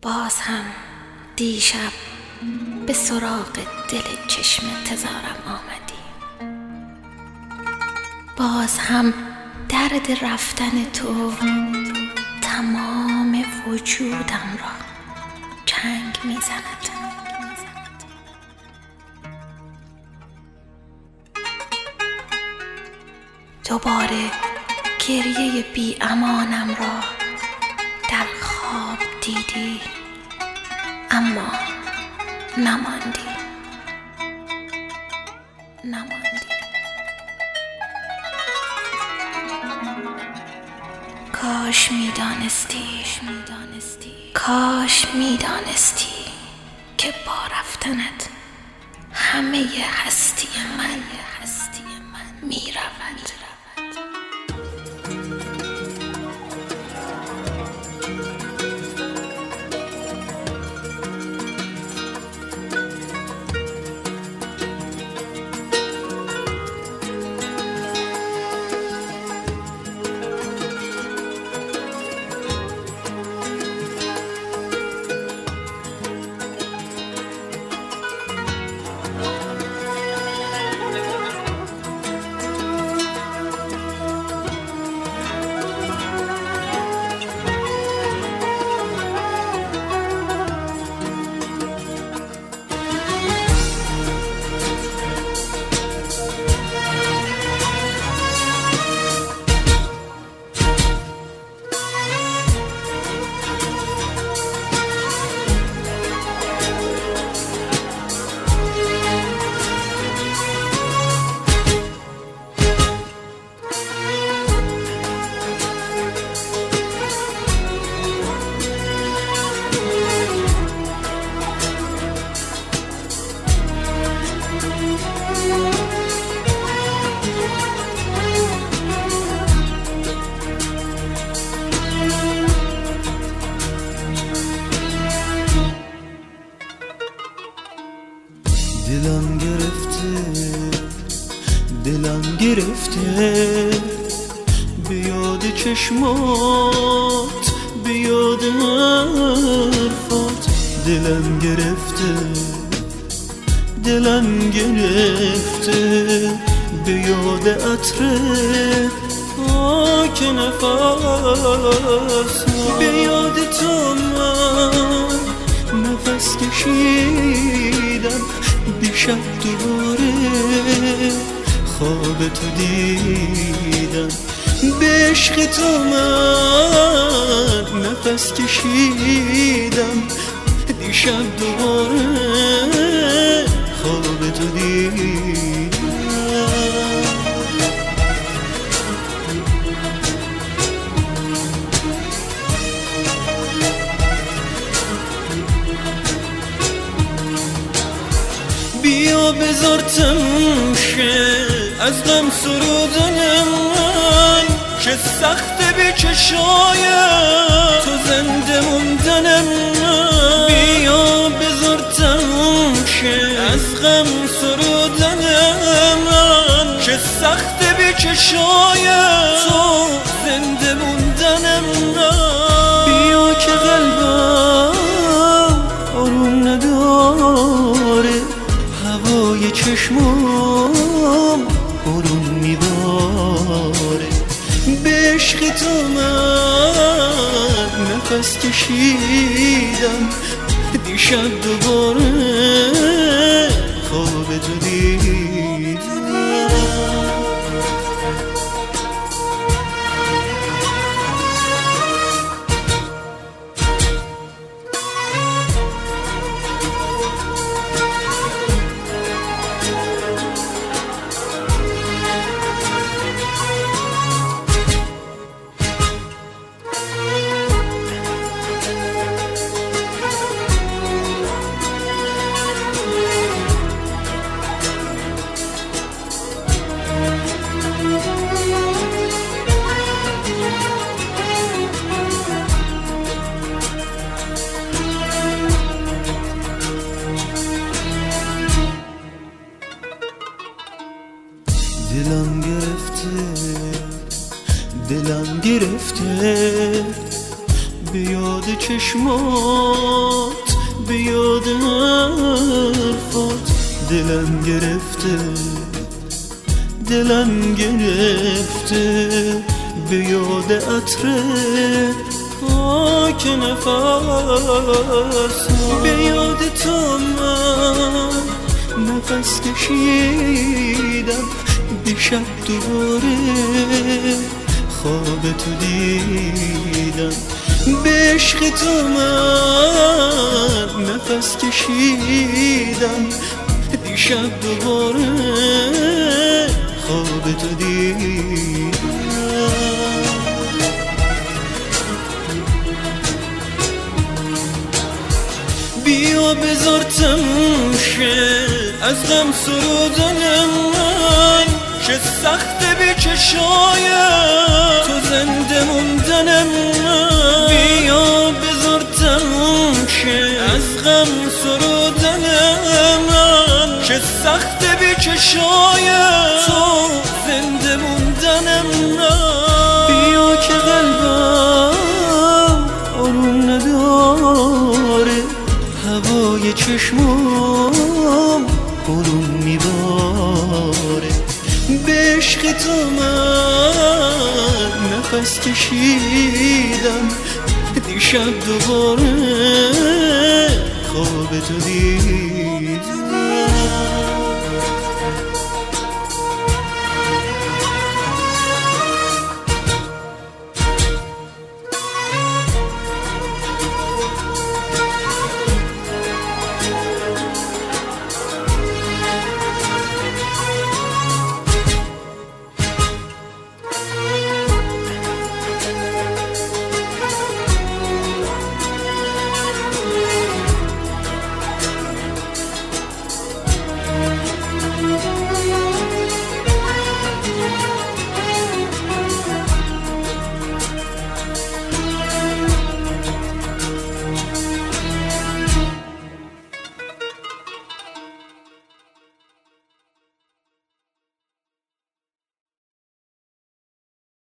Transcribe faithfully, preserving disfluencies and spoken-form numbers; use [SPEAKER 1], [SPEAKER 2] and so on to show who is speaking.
[SPEAKER 1] باز هم دیشب به سراغ دل چشم انتظارم آمدی. باز هم درد رفتن تو تمام وجودم را چنگ میزند. دوباره گریه بی امانم را در خواب دیدی، اما نماندی نماندی کاش میدانستی کاش میدانستی که با رفتنت همه هستی من هستی من میرود.
[SPEAKER 2] دلم گرفته دلم گرفته به یاد چشمات، به یاد حرفات. دلم گرفته دلم گرفته به یاد عطر پاک نفس. به یاد تو من نفس کشیدم، دیشب دوباره خواب تو دیدم. به عشق تو من نفس کشیدم، دیشب دوباره خواب تو دیدم. بیا بذار تموم شه از غم سرودن من، چه سخته به چشای تو زنده موندن من. بیا بذار تموم شه از غم سرودن من، چه سخته به چشای تو زنده موندن من. بیا که قلبم آروم نداره، هوای چشمام برون میباره. به عشق تو من نفس کشیدم، دیشب دوباره خواب تو دیدم. دلم گرفته دلم گرفته به یاد چشمات، به یاد حرفات دلم گرفته، دلم گرفته به یاد عطر پاک نفس، به یاد تو من نفس کشیدم، دیشب دوباره خواب تو دیدم، به عشق تو من نفس کشیدم، دیشب دوباره خواب تو دیدم. بیا بذار تموم شه از غم سرودن من، چه سخته بی چشایم تو زنده موندن من. بیا بذار تموم شه از غم سرودن من، چه سخته بی چشایم تو زنده موندن من. بیا که قلبم آروم نداره، هوای چشمام آروم میباره، به عشق تو من نفس کشیدم، دیشب دوباره خواب تو دیدم.